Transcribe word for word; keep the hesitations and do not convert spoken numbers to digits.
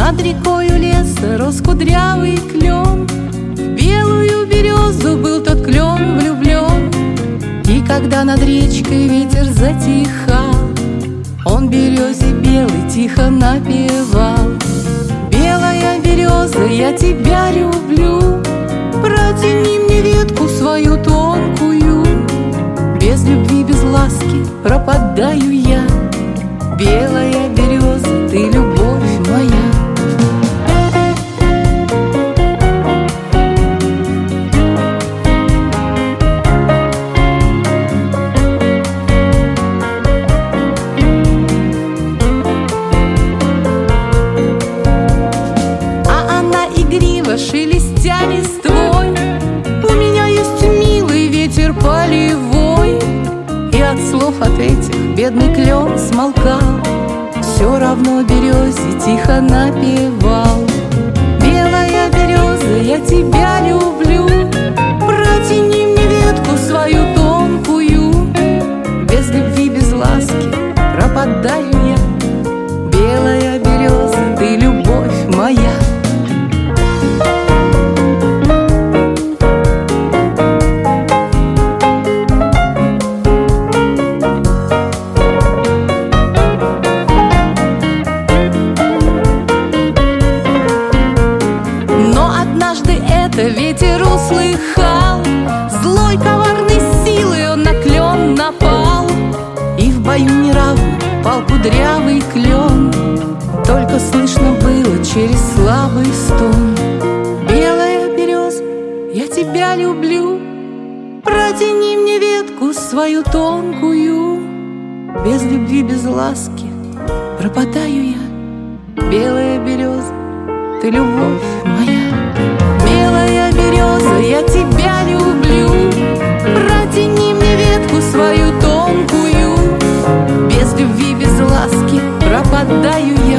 Над рекою леса рос кудрявый клен, в белую березу был тот клен влюблен. И когда над речкой ветер затихал, он березе белой тихо напевал: белая береза, я тебя люблю, протяни мне ветку свою тонкую. Без любви, без ласки пропадаю я, белая береза, ты любовь моя. Шелестя листвой, у меня есть милый ветер полевой. И от слов от этих бедный клен смолкал, все равно березе тихо напевал: белая береза, я тебя люблю, протяни мне ветку свою тонкую. Без любви, без ласки пропадаю я, белая береза, ты любовь моя. Ветер услыхал, злой коварной силой он на клен напал, и в бою неравно пал кудрявый клен. Только слышно было через слабый стон: белая береза, я тебя люблю, протяни мне ветку свою тонкую. Без любви, без ласки пропадаю я, белая береза, ты любовь моя. Белая береза, я тебя люблю, протяни мне ветку свою тонкую. Без любви, без ласки пропадаю я,